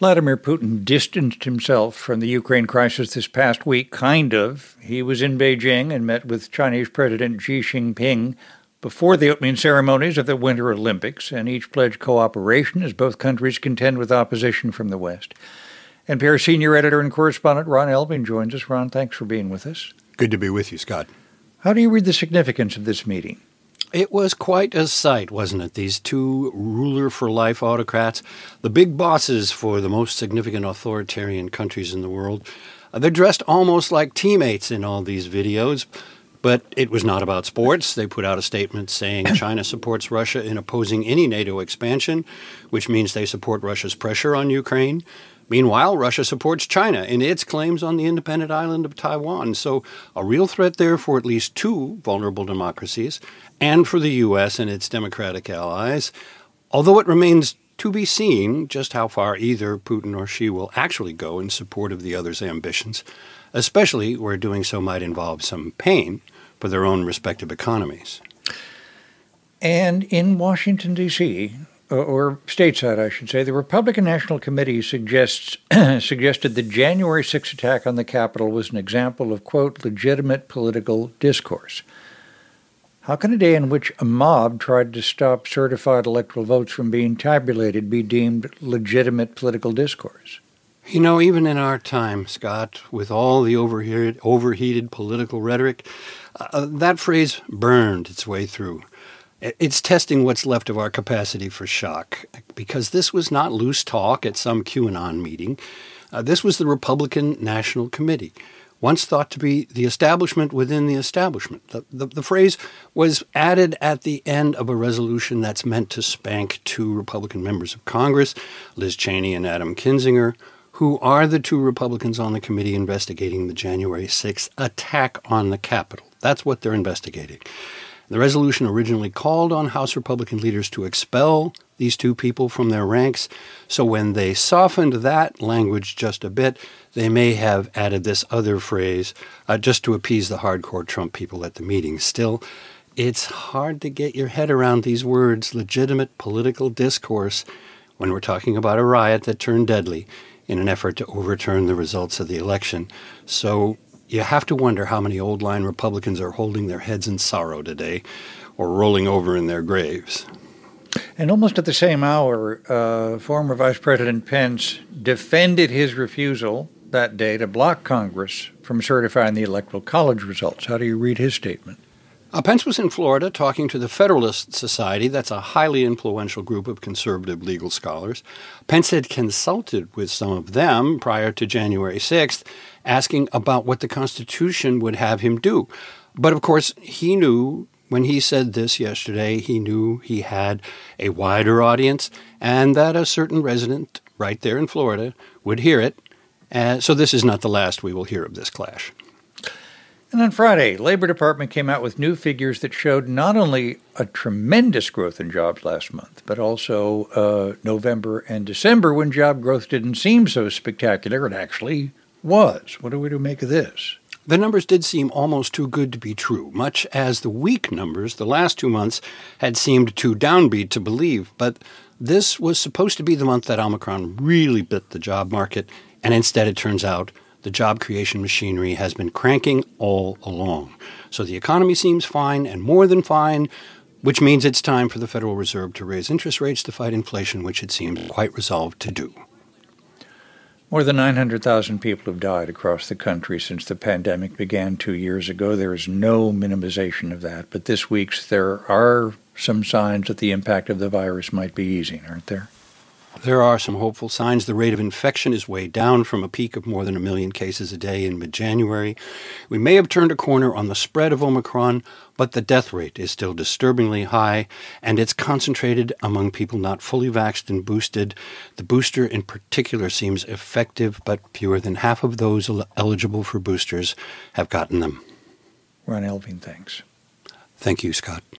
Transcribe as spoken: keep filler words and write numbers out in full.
Vladimir Putin distanced himself from the Ukraine crisis this past week, kind of. He was in Beijing and met with Chinese President Xi Jinping before the opening ceremonies of the Winter Olympics, and each pledged cooperation as both countries contend with opposition from the West. N P R senior editor and correspondent Ron Elving joins us. Ron, thanks for being with us. Good to be with you, Scott. How do you read the significance of this meeting? It was quite a sight, wasn't it? These two ruler-for-life autocrats, the big bosses for the most significant authoritarian countries in the world. Uh, they're dressed almost like teammates in all these videos, but it was not about sports. They put out a statement saying China supports Russia in opposing any NATO expansion, which means they support Russia's pressure on Ukraine. Meanwhile, Russia supports China in its claims on the independent island of Taiwan. So a real threat there for at least two vulnerable democracies and for the U S and its democratic allies, although it remains to be seen just how far either Putin or Xi will actually go in support of the other's ambitions, especially where doing so might involve some pain for their own respective economies. And in Washington, D C, or stateside, I should say, the Republican National Committee suggests suggested the January sixth attack on the Capitol was an example of, quote, legitimate political discourse. How can a day in which a mob tried to stop certified electoral votes from being tabulated be deemed legitimate political discourse? You know, even in our time, Scott, with all the overheated, overheated political rhetoric, uh, that phrase burned its way through. It's testing what's left of our capacity for shock, because this was not loose talk at some QAnon meeting. Uh, this was the Republican National Committee, once thought to be the establishment within the establishment. The, the, the phrase was added at the end of a resolution that's meant to spank two Republican members of Congress, Liz Cheney and Adam Kinzinger, who are the two Republicans on the committee investigating the January sixth attack on the Capitol. That's what they're investigating. The resolution originally called on House Republican leaders to expel these two people from their ranks, so when they softened that language just a bit, they may have added this other phrase uh, just to appease the hardcore Trump people at the meeting. Still, it's hard to get your head around these words, legitimate political discourse, when we're talking about a riot that turned deadly in an effort to overturn the results of the election. So you have to wonder how many old-line Republicans are holding their heads in sorrow today or rolling over in their graves. And almost at the same hour, uh, former Vice President Pence defended his refusal that day to block Congress from certifying the Electoral College results. How do you read his statement? Uh, Pence was in Florida talking to the Federalist Society. That's a highly influential group of conservative legal scholars. Pence had consulted with some of them prior to January sixth, asking about what the Constitution would have him do. But of course, he knew when he said this yesterday, he knew he had a wider audience and that a certain resident right there in Florida would hear it. Uh, so this is not the last we will hear of this clash. And on Friday, Labor Department came out with new figures that showed not only a tremendous growth in jobs last month, but also uh, November and December when job growth didn't seem so spectacular. It actually was. What are we to make of this? The numbers did seem almost too good to be true, much as the weak numbers the last two months had seemed too downbeat to believe. But this was supposed to be the month that Omicron really bit the job market, and instead it turns out the job creation machinery has been cranking all along. So the economy seems fine and more than fine, which means it's time for the Federal Reserve to raise interest rates to fight inflation, which it seems quite resolved to do. More than nine hundred thousand people have died across the country since the pandemic began two years ago. There is no minimization of that. But this week there are some signs that the impact of the virus might be easing, aren't there? There are some hopeful signs. The rate of infection is way down from a peak of more than a million cases a day in mid-January. We may have turned a corner on the spread of Omicron, but the death rate is still disturbingly high, and it's concentrated among people not fully vaxxed and boosted. The booster in particular seems effective, but fewer than half of those eligible for boosters have gotten them. Ron Elving, thanks. Thank you, Scott.